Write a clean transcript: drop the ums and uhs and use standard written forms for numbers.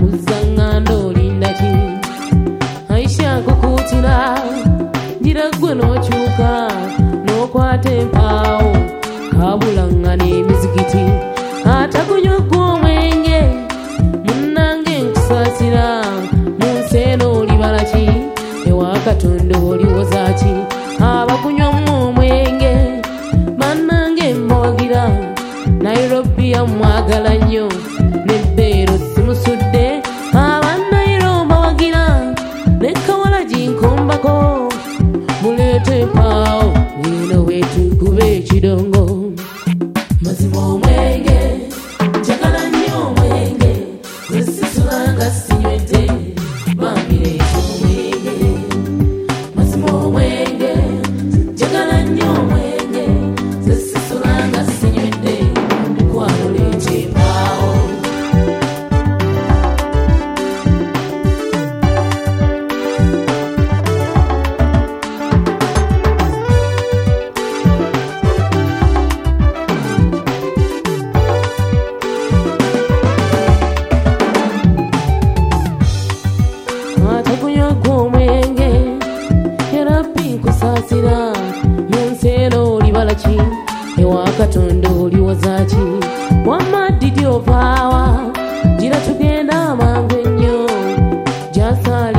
muzangando lindaki Aisha kukutira njira gwe nokyuka nokwata empaawo kabulanga n'emizikiti atakunywa gw'omwenge munnange nkusaasira mu nsi eno oli balaki ewa Katonda oliwoza ki abakunywamu omwenge bannange mbawagira Nairobi amwagala nnyo n'ebbeero simusudde abannayiro mbawagira ne Kawalagi nkombako muleete empaawo eno wetukube ekidongo mazima omwenge njagala nnyo omwenge wesisulanga sinywedde bambireeta omwenge mazima omwenge njagala nnyo omwenge wesisulanga sinywedde mukwano leeta empaawo atakunywa gw'omwenge yarabbi nkusaasira mu nsi eno oli balaki ewa Katonda oliwoza ki wamma didi ovaawa gira tugenda amangu ennyo gyasa